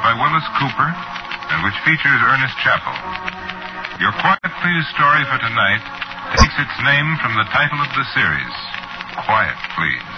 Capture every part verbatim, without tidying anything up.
by Willis Cooper and which features Ernest Chappell. Your Quiet Please story for tonight takes its name from the title of the series, Quiet Please.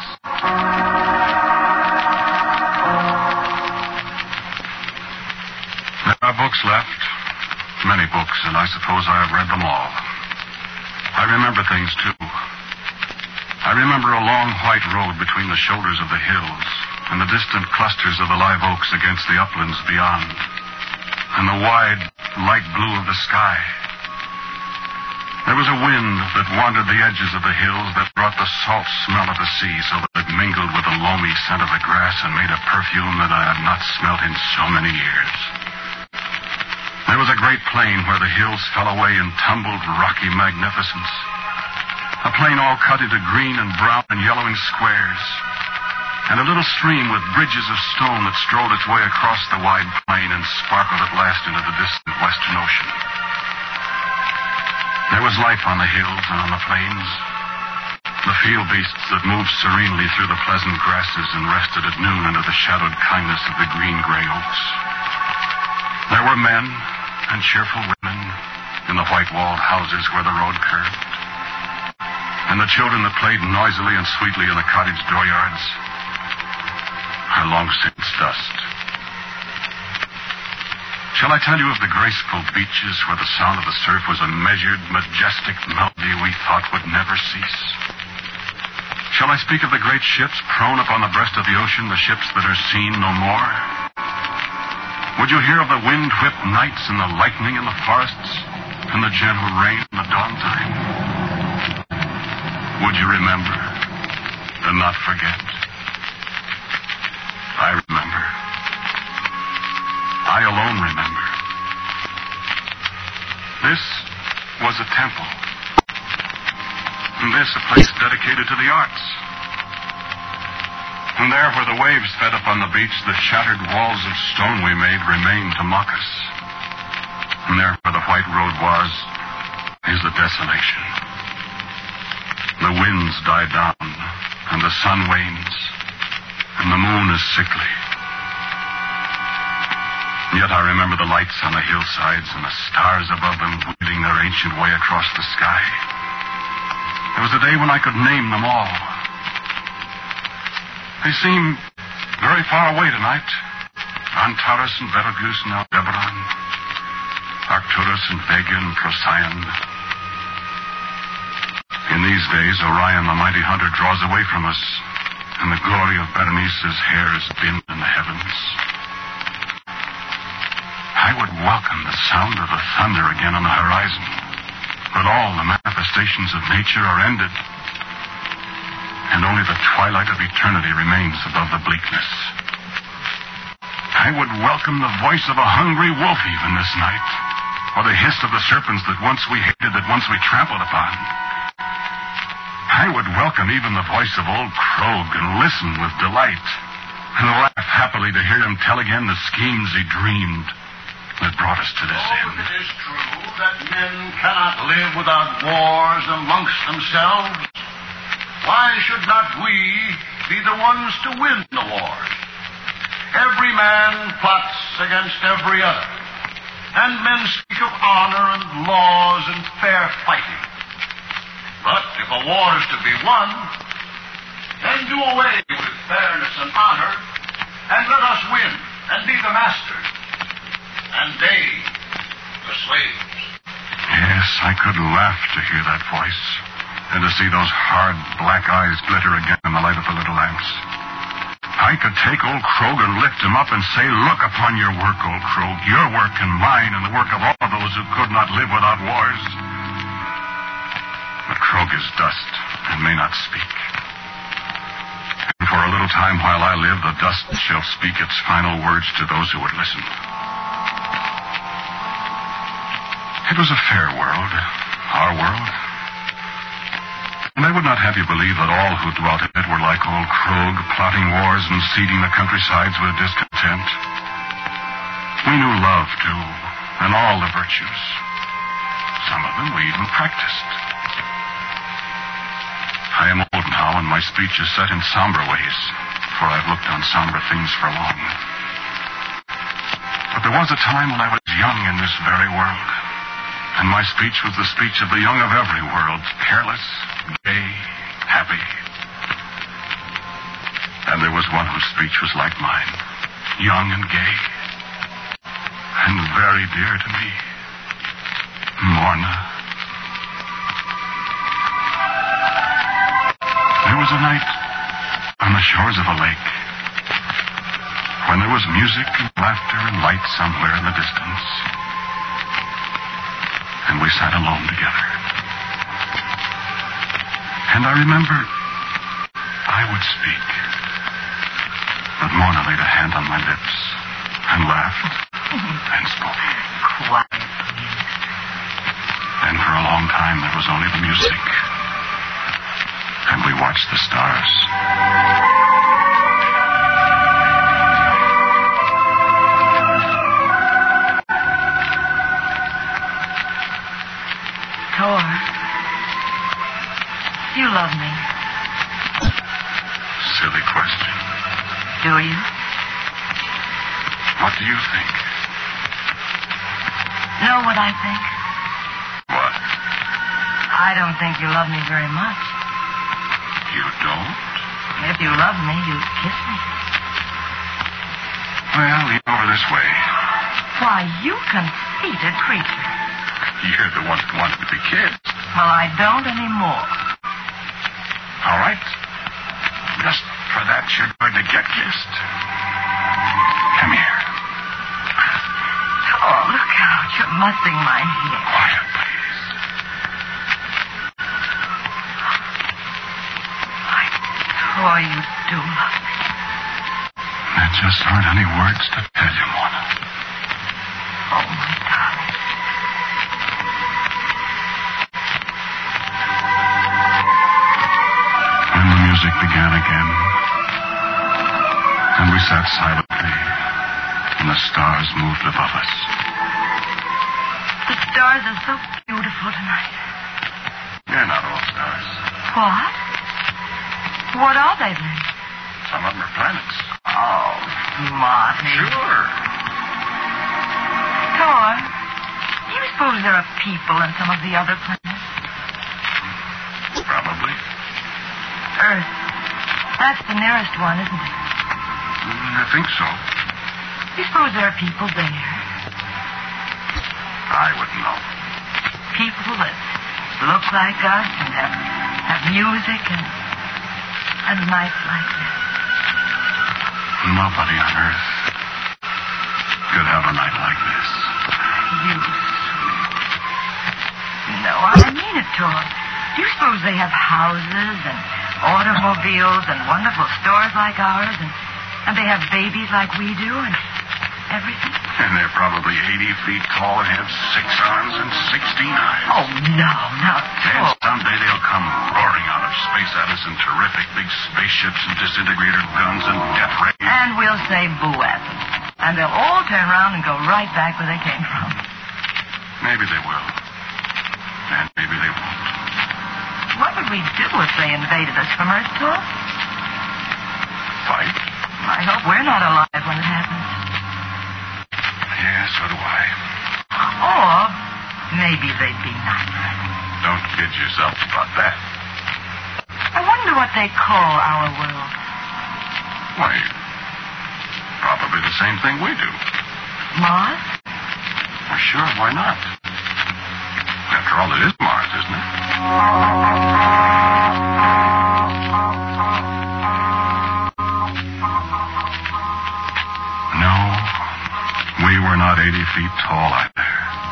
There are books left, many books, and I suppose I have read them all. I remember things, too. I remember a long white road between the shoulders of the hills and the distant clusters of the live oaks against the uplands beyond, and the wide, light blue of the sky. There was a wind that wandered the edges of the hills that brought the salt smell of the sea so that it mingled with the loamy scent of the grass and made a perfume that I had not smelt in so many years. There was a great plain where the hills fell away in tumbled, rocky magnificence. A plain all cut into green and brown and yellowing squares, and a little stream with bridges of stone that strolled its way across the wide plain and sparkled at last into the distant western ocean. There was life on the hills and on the plains. The field beasts that moved serenely through the pleasant grasses and rested at noon under the shadowed kindness of the green-gray oaks. There were men and cheerful women in the white-walled houses where the road curved, and the children that played noisily and sweetly in the cottage dooryards are long since dust. Shall I tell you of the graceful beaches where the sound of the surf was a measured, majestic melody we thought would never cease? Shall I speak of the great ships prone upon the breast of the ocean, the ships that are seen no more? Would you hear of the wind-whipped nights and the lightning in the forests and the gentle rain in the dawn time? Would you remember and not forget? I remember. I alone remember. This was a temple. And this a place dedicated to the arts. And there where the waves fed upon the beach, the shattered walls of stone we made remain to mock us. And there where the white road was is the desolation. The winds die down, and the sun wanes, and the moon is sickly. Yet I remember the lights on the hillsides and the stars above them wheeling their ancient way across the sky. There was a day when I could name them all. They seem very far away tonight. Antares and Betelgeuse and Aldebaran, Arcturus and Vega and Procyon. In these days, Orion, the mighty hunter, draws away from us, and the glory of Berenice's hair is dimmed in the heavens. I would welcome the sound of the thunder again on the horizon, but all the manifestations of nature are ended, and only the twilight of eternity remains above the bleakness. I would welcome the voice of a hungry wolf even this night, or the hiss of the serpents that once we hated, that once we trampled upon. I would welcome even the voice of old Krog and listen with delight and laugh happily to hear him tell again the schemes he dreamed that brought us to this oh, end. It is true that men cannot live without wars amongst themselves. Why should not we be the ones to win the wars? Every man plots against every other, and men speak of honor and laws and fair fighting. But if a war is to be won, then do away with fairness and honor, and let us win and be the masters, and they the slaves. Yes, I could laugh to hear that voice, and to see those hard black eyes glitter again in the light of the little lamps. I could take old Krog and lift him up and say, look upon your work, old Krog, your work and mine and the work of all those who could not live without wars. But Krog is dust and may not speak. And for a little time while I live, the dust shall speak its final words to those who would listen. It was a fair world, our world. And I would not have you believe that all who dwelt in it were like old Krog, plotting wars and seeding the countrysides with discontent. We knew love, too, and all the virtues. Some of them we even practiced. I am old now, and my speech is set in somber ways, for I've looked on somber things for long. But there was a time when I was young in this very world, and my speech was the speech of the young of every world, careless, gay, happy. And there was one whose speech was like mine, young and gay, and very dear to me, Morna. There was a night on the shores of a lake when there was music and laughter and light somewhere in the distance, and we sat alone together. And I remember I would speak, but Morna laid a hand on my lips and laughed and spoke. Quiet. And for a long time there was only the music, and we watched the stars. Thor, you love me. Silly question. Do you? What do you think? Know what I think? What? I don't think you love me very much. You don't? If you love me, you'd kiss me. Well, lean over this way. Why, you conceited creature. You're the one that wanted to be kissed. Well, I don't anymore. All right. Just for that, you're going to get kissed. Come here. Oh, look out. You're mussing my hair. Quiet, please. I Thor, you do love me. There just aren't any words to tell you, Morna. Oh, my darling. When the music began again, and we sat silently, and the stars moved above us. The stars are so beautiful tonight. They're not all stars. What? What are they then? Some of them are planets. Oh, Marty. Sure. Thor, do you suppose there are people in some of the other planets? Probably. Earth. That's the nearest one, isn't it? Mm, I think so. Do you suppose there are people there? I wouldn't know. People that look like us and have, have music and, and nights like this? Nobody on Earth could have a night like this. You sweet. No, I mean it, Thor. Do you suppose they have houses and automobiles and wonderful stores like ours, and, and they have babies like we do, and everything? And they're probably eighty feet tall and have six arms and sixteen eyes. Oh, no, no, And Thor. someday they'll come roaring out of space at us in terrific big spaceships and disintegrator guns and death rays. And we'll say boo at them. And they'll all turn around and go right back where they came from. Maybe they will. And maybe they won't. What would we do if they invaded us from Earth, Thor? Fight? I hope we're not alive when it happens. Yeah, so do I. Or maybe they'd be nicer. Don't kid yourself about that. I wonder what they call our world. Why, probably the same thing we do. Mars? Well, sure, why not? After all, it is Mars, isn't it? No, we were not eighty feet tall either.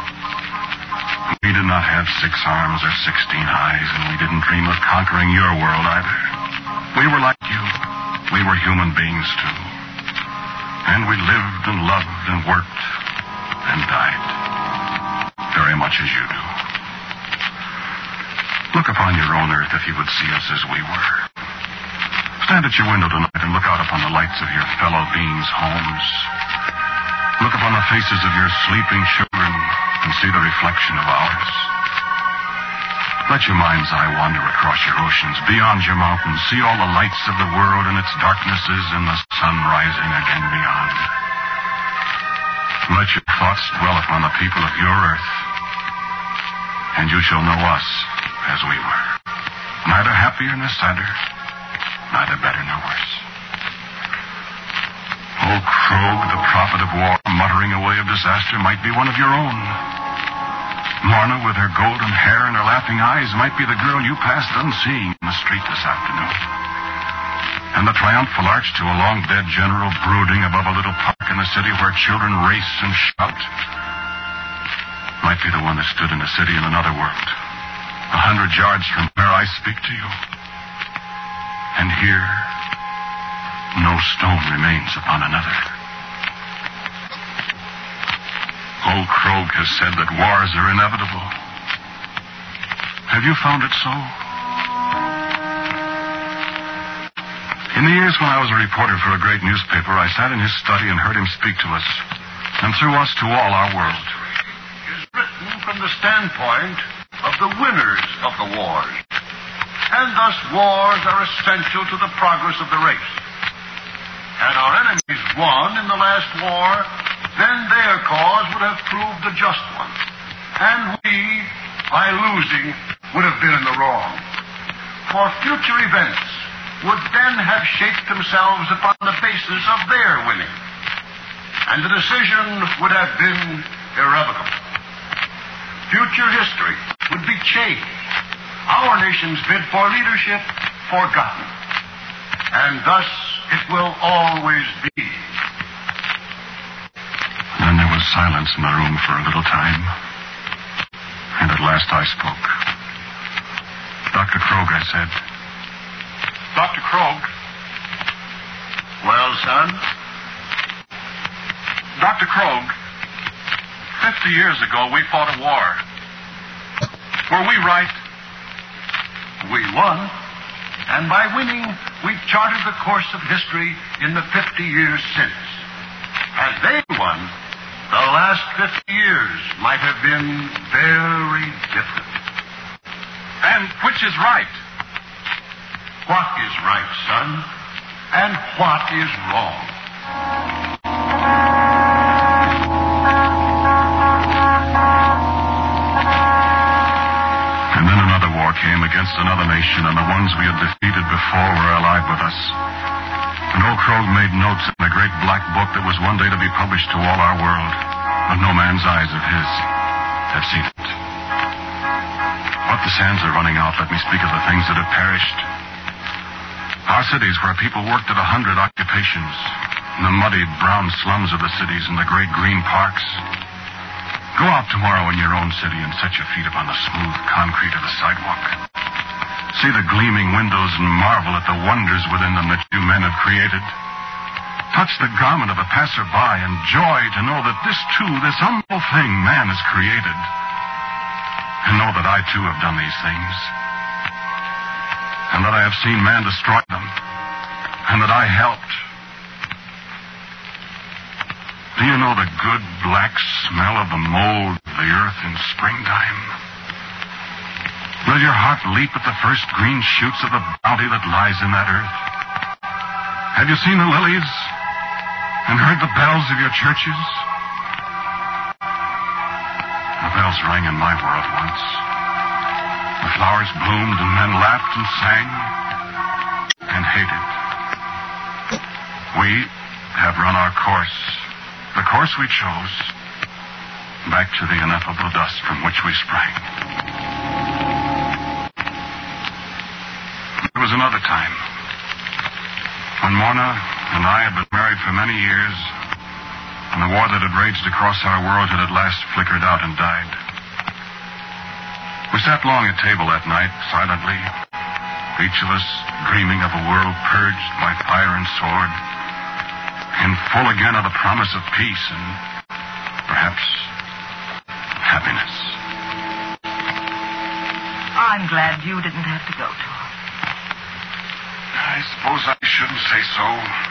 We did not have six arms or sixteen eyes, and we didn't dream of conquering your world either. We were like you. We were human beings, too. And we lived and loved and worked and died. Very much as you do. Look upon your own Earth if you would see us as we were. Stand at your window tonight and look out upon the lights of your fellow beings' homes. Look upon the faces of your sleeping children and see the reflection of ours. Let your mind's eye wander across your oceans, beyond your mountains. See all the lights of the world and its darknesses and the sun rising again beyond. Let Let your thoughts dwell upon the people of your earth, and you shall know us as we were. Neither happier nor sadder, neither better nor worse. Old Krog, the prophet of war, muttering away of disaster, might be one of your own. Morna, with her golden hair and her laughing eyes, might be the girl you passed unseeing in the street this afternoon. And the triumphal arch to a long-dead general brooding above a little park in the city where children race and shout might be the one that stood in a city in another world, a hundred yards from where I speak to you. And here, no stone remains upon another. Old Krog has said that wars are inevitable. Have you found it so? In the years when I was a reporter for a great newspaper, I sat in his study and heard him speak to us, and through us to all our world. Is written from the standpoint of the winners of the wars. And thus wars are essential to the progress of the race. Had our enemies won in the last war, then their cause would have proved the just one. And we, by losing, would have been in the wrong. For future events would then have shaped themselves upon the basis of their winning. And the decision would have been irrevocable. Future history would be changed. Our nation's bid for leadership forgotten. And thus it will always be. Then there was silence in the room for a little time. And at last I spoke. Doctor Krog, I said. Doctor Krog. Well, son? Doctor Krog, fifty years ago we fought a war. Were we right? We won. And by winning, we charted the course of history in the fifty years since. Had they won, the last fifty years might have been very different. And which is right? What is right, son? And what is wrong? And then another war came against another nation, and the ones we had defeated before were alive with us. And old Krog made notes in a great black book that was one day to be published to all our world, but no man's eyes of his had seen it. What the sands are running out, let me speak of the things that have perished. Our cities where people worked at a hundred occupations, in the muddy brown slums of the cities and the great green parks. Go out tomorrow in your own city and set your feet upon the smooth concrete of the sidewalk. See the gleaming windows and marvel at the wonders within them that you men have created. Touch the garment of a passerby and joy to know that this too, this humble thing man has created. And know that I too have done these things. And that I have seen man destroy them. And that I helped. Do you know the good black smell of the mold of the earth in springtime? Will your heart leap at the first green shoots of the bounty that lies in that earth? Have you seen the lilies and heard the bells of your churches? The bells rang in my world once. The flowers bloomed and men laughed and sang and hated. We have run our course, the course we chose, back to the ineffable dust from which we sprang. There was another time when Morna and I had been married for many years, and the war that had raged across our world had at last flickered out and died. We sat long at table that night, silently, each of us dreaming of a world purged by fire and sword, and full again of the promise of peace and perhaps happiness. I'm glad you didn't have to go, Tom. I suppose I shouldn't say so.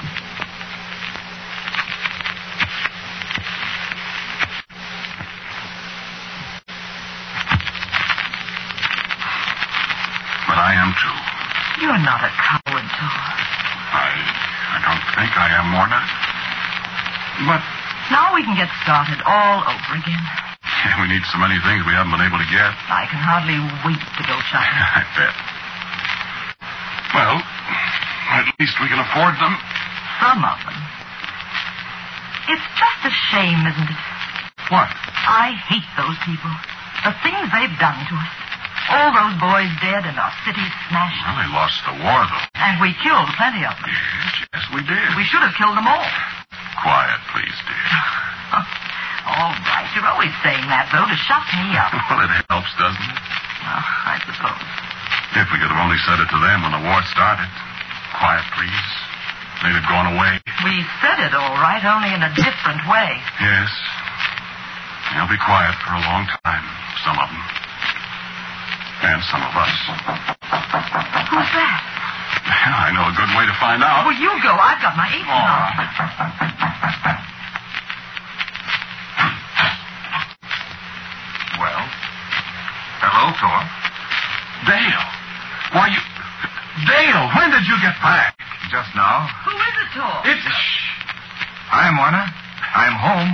But I am too. You're not a coward, Tom. I, I don't think I am, Morna. But Now we can get started all over again. We need so many things we haven't been able to get. I can hardly wait to go shopping. I bet. Well, at least we can afford them. Some of them. It's just a shame, isn't it? What? I hate those people. The things they've done to us. All those boys dead and our cities smashed. Well, they lost the war, though. And we killed plenty of them. Yes, yes, we did. We should have killed them all. Quiet, please, dear. All right. You're always saying that, though, to shut me up. Well, it helps, doesn't it? Well, I suppose. If we could have only said it to them when the war started. Quiet, please. They'd have gone away. We said it all right, only in a different way. Yes. They'll be quiet for a long time, some of them. And some of us. Who's that? I know a good way to find out. Well, you go. I've got my apron All on. right. Well? Hello, Thor. Dale. Why, you... Dale, when did you get back? Just now. Who is it, Thor? It's... Hi, Moana. I'm home.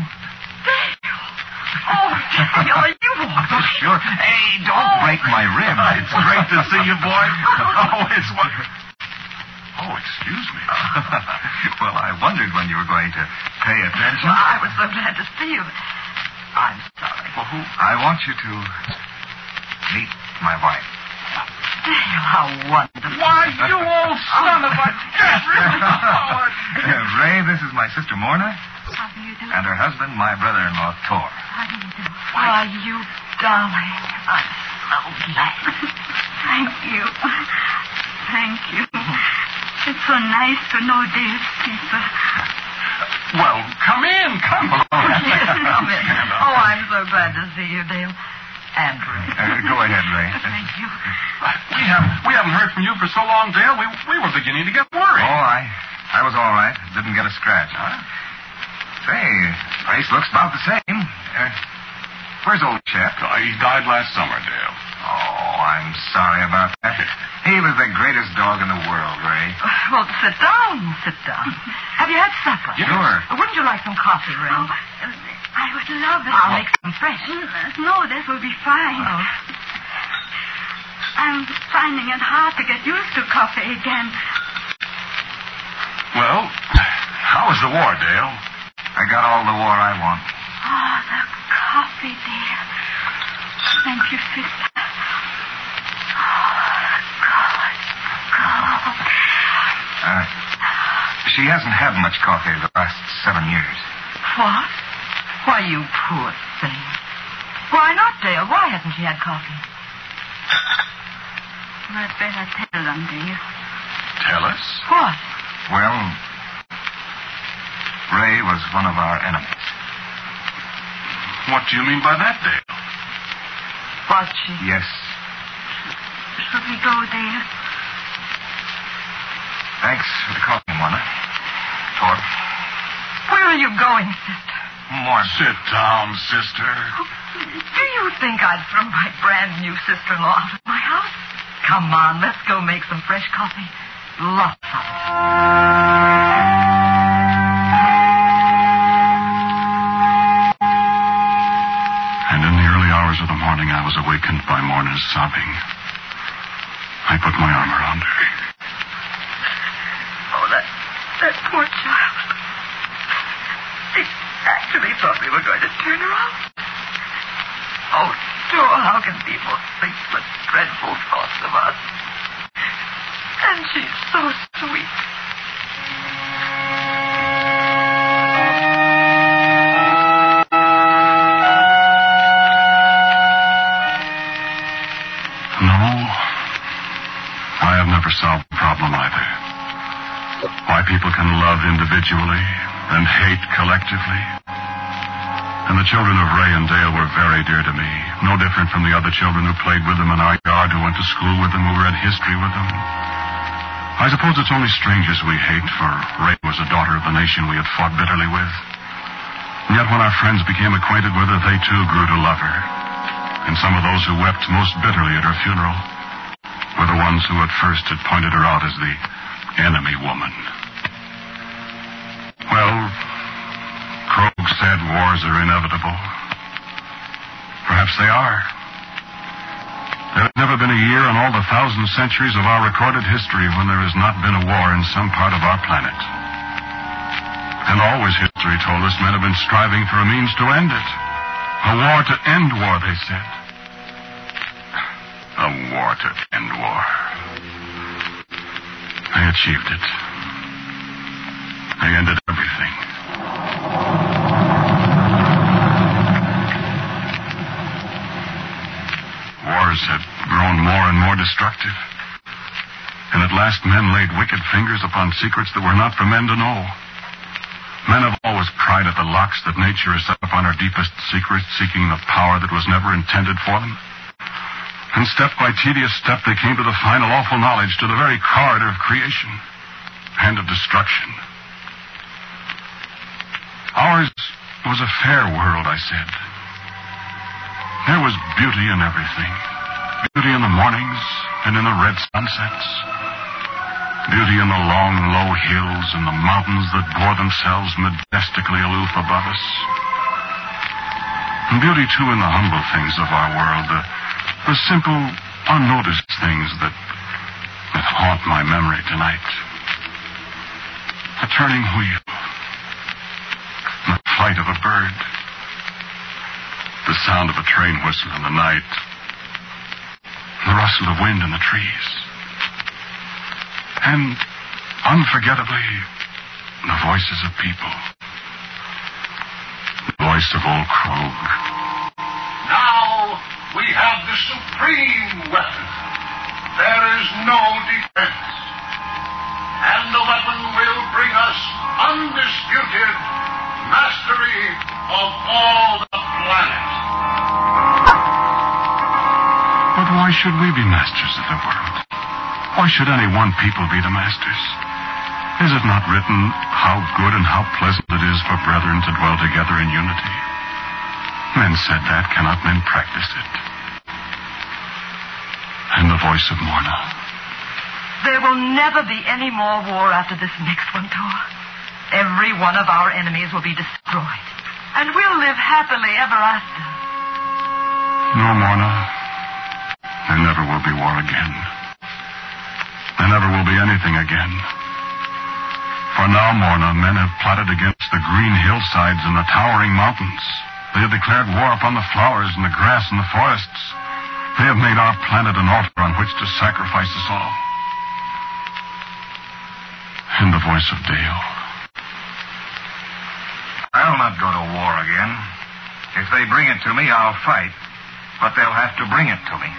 Oh, Dale, are you all right? Sure. Hey, don't Oh. break my rib. It's great to see you, boy. Oh, it's what... Oh, excuse me. Well, I wondered when you were going to pay attention. Well, I was so glad to see you. I'm sorry. Well, who... I want you to meet my wife. Dale, how wonderful. Why, you old son of a... Ray, this is my sister Morna, How do you do? and her husband, my brother-in-law, Thor. How do you do? Why, you darling. I'm so glad. Thank you. Thank you. It's so nice to know Dale's people. Well, come in. Come on. Come in. Oh, I'm so glad to see you, Dale. And Ray. Uh, go ahead, Ray. Thank you. We haven't, we haven't heard from you for so long, Dale. We, we were beginning to get worried. Oh, I, I was all right. Didn't get a scratch. Huh? Say, face looks about the same. Uh, where's old chap? Oh, he died last summer, Dale. Oh, I'm sorry about that. He was the greatest dog in the world, Ray. Well, sit down. Sit down. Have you had supper? Yes. Sure. Wouldn't you like some coffee, Ray? Oh, I would love it. I'll make some fresh. No, that will be fine. Oh. I'm finding it hard to get used to coffee again. Well, how was the war, Dale? I got all the war I want. Oh, the coffee, dear. Thank you, sister. Oh, God. God. Uh, she hasn't had much coffee the last seven years. What? Why, you poor thing. Why not, Dale? Why hasn't she had coffee? You had better tell them, dear. Tell us. What? Well, Ray was one of our enemies. What do you mean by that, Dale? Was she? Yes. Should we go, dear? Thanks for the coffee, Mona. Thor. Where are you going, sister? More. Sit down, sister. Do you think I'd throw my brand new sister-in-law out of my house? Come on, let's go make some fresh coffee. Lots of it. And in the early hours of the morning, I was awakened by Morna's sobbing. I put my arm around her. Oh, that, that poor child. She actually thought we were going to turn her out. Oh, Joe, how can people think such dreadful thoughts of us? And she's so sweet. No, I have never solved the problem either. Why people can love individually and hate collectively. And the children of Ray and Dale were very dear to me. No different from the other children who played with them in our yard, who went to school with them, who read history with them. I suppose it's only strangers we hate, for Ray was a daughter of the nation we had fought bitterly with. And yet when our friends became acquainted with her, they too grew to love her. And some of those who wept most bitterly at her funeral were the ones who at first had pointed her out as the enemy woman. Well, Krogh who said wars are inevitable. Perhaps they are. There has never been a year in all the thousand centuries of our recorded history when there has not been a war in some part of our planet. And always history told us men have been striving for a means to end it. A war to end war, they said. A war to end war. They achieved it. They ended everything. Wars had grown more and more destructive. And at last men laid wicked fingers upon secrets that were not for men to know. Men have always pried at the locks that nature has set upon our deepest secrets, seeking the power that was never intended for them. And step by tedious step, they came to the final awful knowledge, to the very corridor of creation and of destruction. Ours was a fair world, I said. There was beauty in everything. Beauty in the mornings and in the red sunsets. Beauty in the long, low hills and the mountains that bore themselves majestically aloof above us. And beauty, too, in the humble things of our world, the, the simple, unnoticed things that, that haunt my memory tonight. A turning wheel. The flight of a bird. The sound of a train whistle in the night. The rustle of wind in the trees. And, unforgettably, the voices of people. The voice of old Krog. Now we have the supreme weapon. There is no defense. And the weapon will bring us undisputed mastery of all the planet. But why should we be masters of the world? Why should any one people be the masters? Is it not written how good and how pleasant it is for brethren to dwell together in unity? Men said that. Cannot men practice it? And the voice of Morna. There will never be any more war after this next one, Thor. Every one of our enemies will be destroyed. And we'll live happily ever after. No, Morna. There never will be war again. There never will be anything again. For now, Morna, men have plotted against the green hillsides and the towering mountains. They have declared war upon the flowers and the grass and the forests. They have made our planet an altar on which to sacrifice us all. And the voice of Dale. I'll not go to war again. If they bring it to me, I'll fight. But they'll have to bring it to me.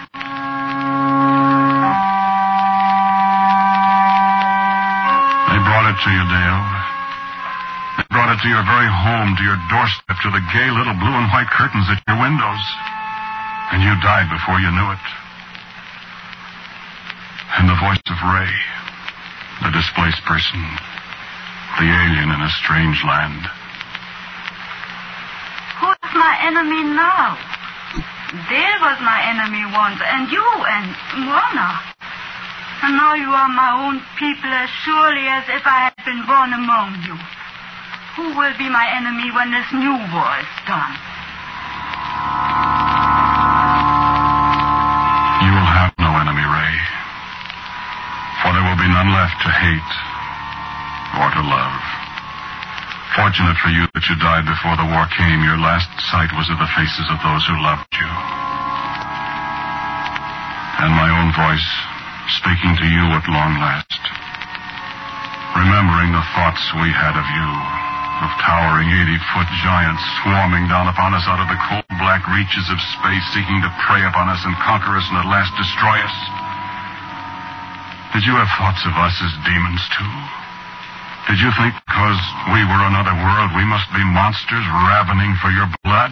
They brought it to you, Dale. They brought it to your very home, to your doorstep, to the gay little blue and white curtains at your windows. And you died before you knew it. And the voice of Ray, the displaced person, the alien in a strange land. Who's my enemy now? Dale was my enemy once, and you and Mona. And now you are my own people as surely as if I had been born among you. Who will be my enemy when this new war is done? You will have no enemy, Ray. For there will be none left to hate or to love. Fortunate for you that you died before the war came. Your last sight was of the faces of those who loved you. And my own voice speaking to you at long last. Remembering the thoughts we had of you, of towering eighty-foot giants swarming down upon us out of the cold black reaches of space, seeking to prey upon us and conquer us and at last destroy us. Did you have thoughts of us as demons, too? Did you think because we were another world, we must be monsters ravening for your blood?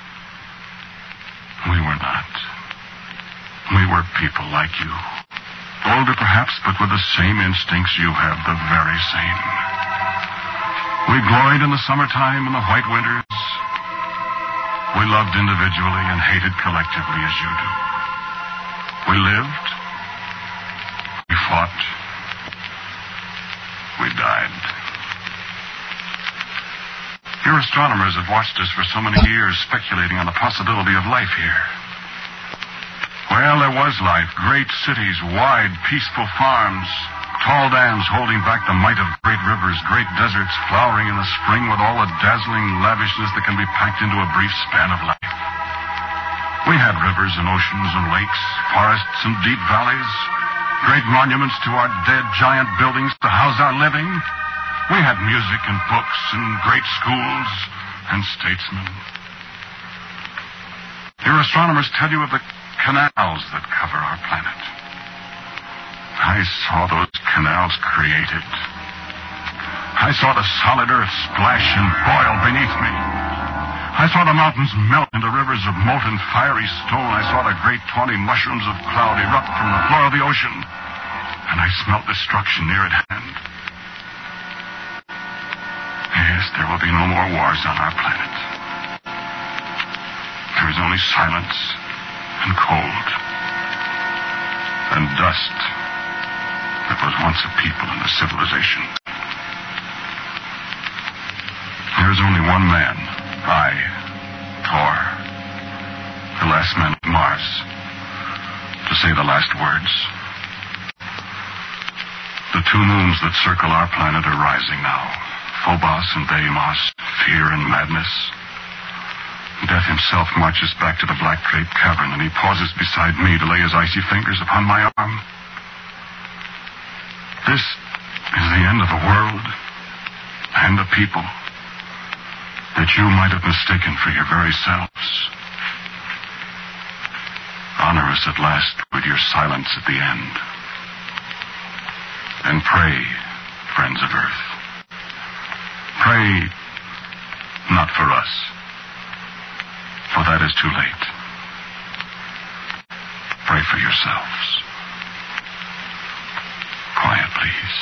We were not. We were people like you. Older, perhaps, but with the same instincts you have, the very same. We gloried in the summertime and the white winters. We loved individually and hated collectively as you do. We lived. We fought. We died. You're a astronomers have watched us for so many years, speculating on the possibility of life here. Well, there was life. Great cities, wide, peaceful farms, tall dams holding back the might of great rivers, great deserts flowering in the spring with all the dazzling lavishness that can be packed into a brief span of life. We had rivers and oceans and lakes, forests and deep valleys, great monuments to our dead giant buildings to house our living. We had music and books and great schools and statesmen. Your astronomers tell you of the canals that cover our planet. I saw those canals created. I saw the solid earth splash and boil beneath me. I saw the mountains melt into rivers of molten fiery stone. I saw the great tawny mushrooms of cloud erupt from the floor of the ocean. And I smelt destruction near at hand. Yes, there will be no more wars on our planet. There is only silence and cold and dust that was once a people and a civilization. There is only one man, I, Thor, the last man of Mars, to say the last words. The two moons that circle our planet are rising now. Phobos and Deimos, fear and madness. Death himself marches back to the black draped cavern, and he pauses beside me to lay his icy fingers upon my arm. This is the end of the world and the people that you might have mistaken for your very selves. Honor us at last with your silence at the end. And pray, friends of Earth. Pray not for us, for that is too late. Pray for yourselves. Quiet, please.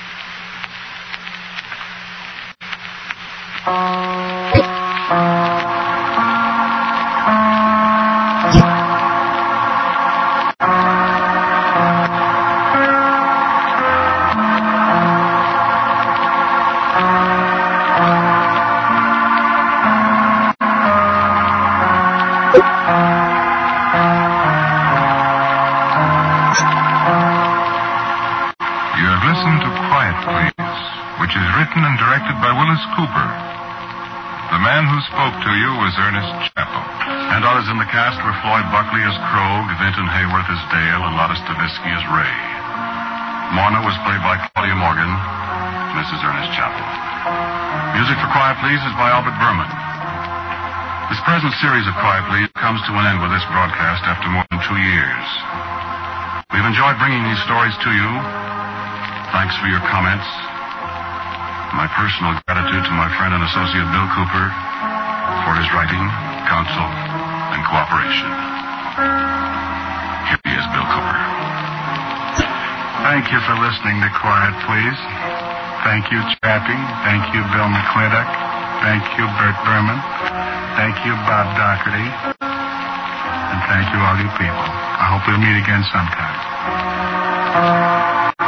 Cooper. The man who spoke to you was Ernest Chappell. And others in the cast were Floyd Buckley as Krogh, Vinton Hayworth as Dale, and Lotta Stavisky as Ray. Morna was played by Claudia Morgan, Missus Ernest Chappell. Music for Quiet Please is by Albert Berman. This present series of Quiet Please comes to an end with this broadcast after more than two years. We've enjoyed bringing these stories to you. Thanks for your comments. My personal gratitude to my friend and associate Bill Cooper for his writing, counsel, and cooperation. Here he is, Bill Cooper. Thank you for listening to Quiet Please. Thank you, Chappie. Thank you, Bill McClintock. Thank you, Bert Berman. Thank you, Bob Doherty. And thank you, all you people. I hope we'll meet again sometime.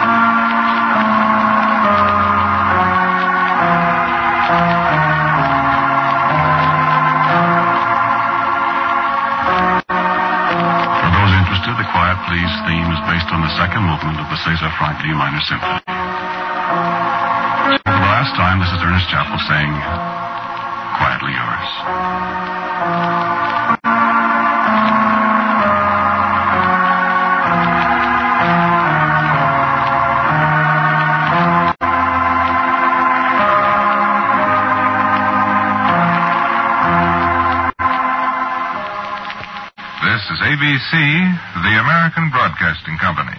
Please theme is based on the second movement of the César Franck D minor symphony. For the last time, this is Ernest Chappell saying, quietly yours. This is A B C, the American Broadcasting Company.